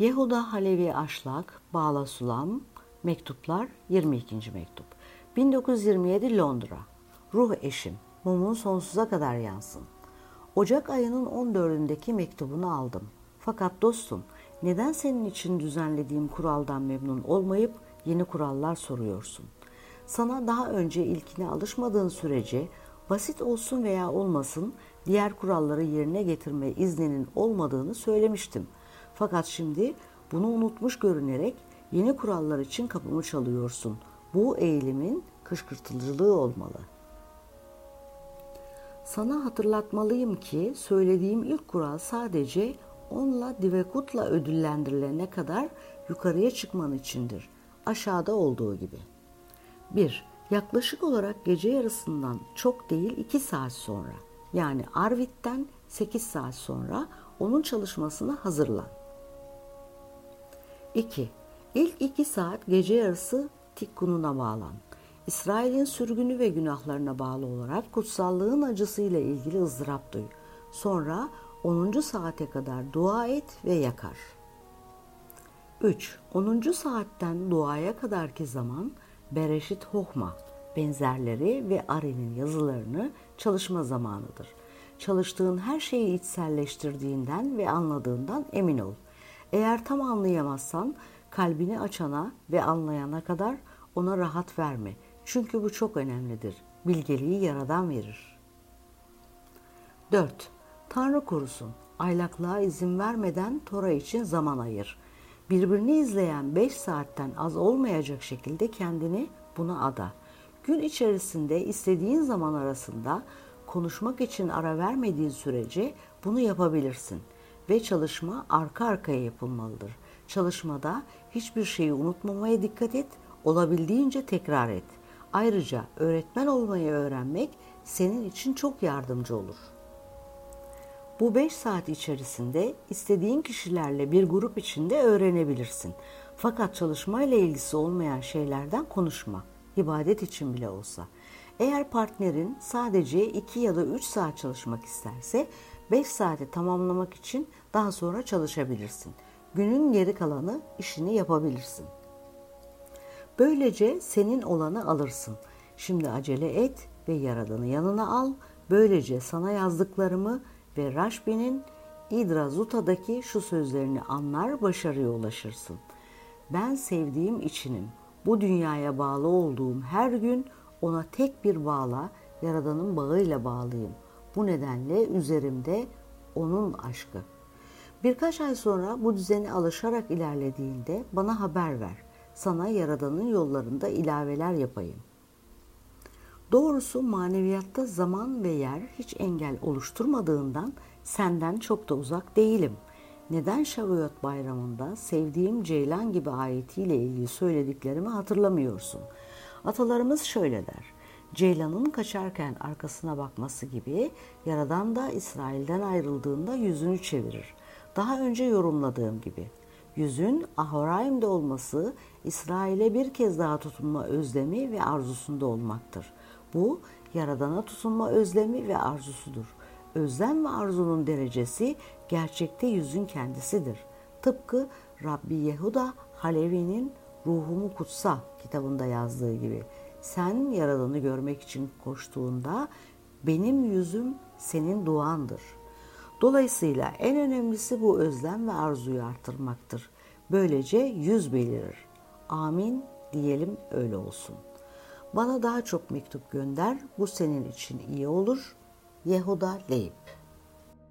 Yehuda Halevi Aşlak, Bağla Sulam, Mektuplar 22. mektup. 1927 Londra. Ruh eşim, mumun sonsuza kadar yansın. Ocak ayının 14'ündeki mektubunu aldım. Fakat dostum, neden senin için düzenlediğim kuraldan memnun olmayıp yeni kurallar soruyorsun? Sana daha önce ilkine alışmadığın sürece basit olsun veya olmasın diğer kuralları yerine getirme izninin olmadığını söylemiştim. Fakat şimdi bunu unutmuş görünerek yeni kurallar için kapımı çalıyorsun. Bu eğilimin kışkırtıcılığı olmalı. Sana hatırlatmalıyım ki söylediğim ilk kural sadece onla divekutla ödüllendirilene kadar yukarıya çıkman içindir. Aşağıda olduğu gibi. 1. Yaklaşık olarak gece yarısından çok değil 2 saat sonra, yani Arvit'ten 8 saat sonra onun çalışmasına hazırlan. 2. İlk 2 saat gece yarısı tikkununa bağlan. İsrail'in sürgünü ve günahlarına bağlı olarak kutsallığın acısıyla ilgili ızdırap duy. Sonra 10. saate kadar dua et ve yakar. 3. 10. saatten duaya kadarki zaman Bereşit Hohma benzerleri ve Ari'nin yazılarını çalışma zamanıdır. Çalıştığın her şeyi içselleştirdiğinden ve anladığından emin ol. Eğer tam anlayamazsan kalbini açana ve anlayana kadar ona rahat verme. Çünkü bu çok önemlidir. Bilgeliği Yaradan verir. 4. Tanrı korusun, aylaklığa izin vermeden Tora için zaman ayır. Birbirini izleyen 5 saatten az olmayacak şekilde kendini buna ada. Gün içerisinde istediğin zaman arasında konuşmak için ara vermediğin sürece bunu yapabilirsin. Ve çalışma arka arkaya yapılmalıdır. Çalışmada hiçbir şeyi unutmamaya dikkat et, olabildiğince tekrar et. Ayrıca öğretmen olmayı öğrenmek senin için çok yardımcı olur. Bu 5 saat içerisinde istediğin kişilerle bir grup içinde öğrenebilirsin. Fakat çalışmayla ilgisi olmayan şeylerden konuşma, ibadet için bile olsa. Eğer partnerin sadece 2 ya da 3 saat çalışmak isterse 5 saati tamamlamak için daha sonra çalışabilirsin. Günün geri kalanı işini yapabilirsin. Böylece senin olanı alırsın. Şimdi acele et ve Yaradan'ı yanına al. Böylece sana yazdıklarımı ve Raşbi'nin İdra-Zuta'daki şu sözlerini anlar, başarıya ulaşırsın. Ben sevdiğim içinim. Bu dünyaya bağlı olduğum her gün ona tek bir bağla, Yaradan'ın bağıyla bağlıyım. Bu nedenle üzerimde onun aşkı. Birkaç ay sonra bu düzene alışarak ilerlediğinde bana haber ver. Sana Yaradan'ın yollarında ilaveler yapayım. Doğrusu maneviyatta zaman ve yer hiç engel oluşturmadığından senden çok da uzak değilim. Neden Şavuot bayramında sevdiğim Ceylan gibi ayetiyle ilgili söylediklerimi hatırlamıyorsun? Atalarımız şöyle der. Ceylanın kaçarken arkasına bakması gibi Yaradan da İsrail'den ayrıldığında yüzünü çevirir. Daha önce yorumladığım gibi. Yüzün Ahoraim'de olması İsrail'e bir kez daha tutunma özlemi ve arzusunda olmaktır. Bu Yaradan'a tutunma özlemi ve arzusudur. Özlem ve arzunun derecesi gerçekte yüzün kendisidir. Tıpkı Rabbi Yehuda Halevi'nin Ruhumu Kutsa kitabında yazdığı gibi. Sen Yaradan'ı görmek için koştuğunda benim yüzüm senin duandır. Dolayısıyla en önemlisi bu özlem ve arzuyu artırmaktır. Böylece yüz belirir. Amin diyelim, öyle olsun. Bana daha çok mektup gönder. Bu senin için iyi olur. Yehuda Leib.